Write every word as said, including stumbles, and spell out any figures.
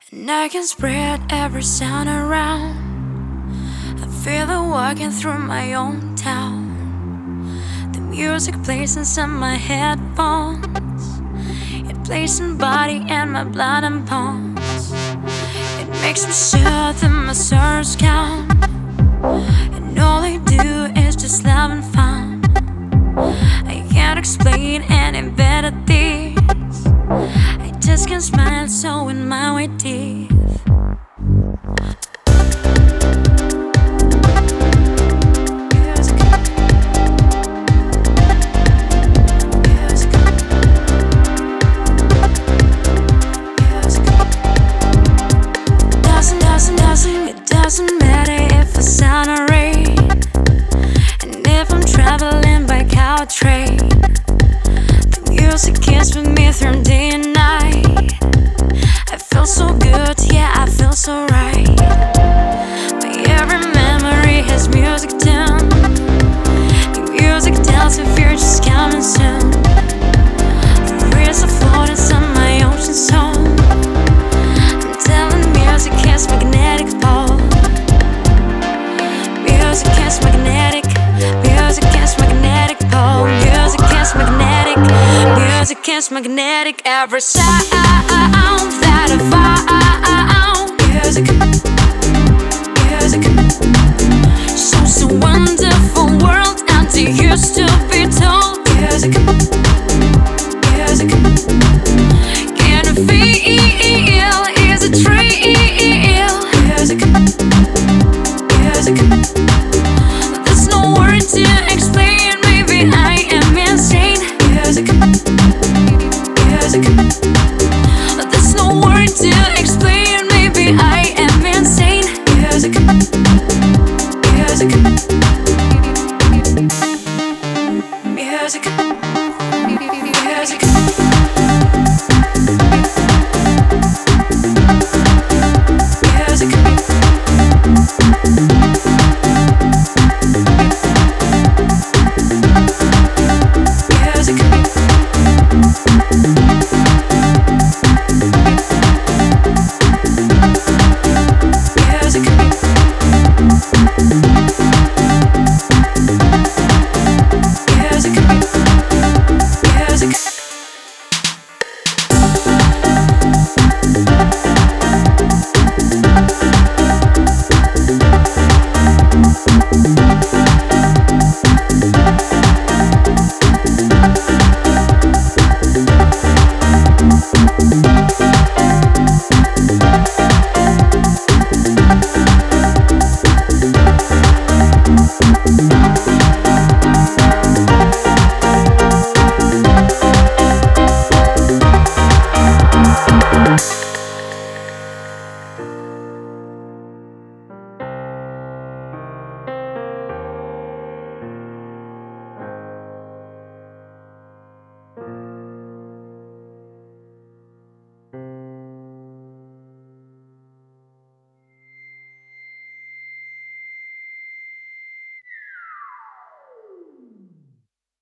And I can spread every sound around. I feel it walking through my own town. The music plays inside my headphones. It plays in body and my blood and bones. It makes me sure that my stars count. And all I do is just love and fun. I can't explain any better this. I just can't smile so in my white teeth. Doesn't matter if it's sun or rain, and if I'm traveling by cow or train. The music keeps with me through day and night. I feel so good, yeah, I feel so right. My every memory has music tune. The music tells if you're just coming soon. The rays are floating on my ocean zone. I'm telling music has magnetic pole. Music is magnetic, music is magnetic pole. Music is magnetic, music is magnetic every side.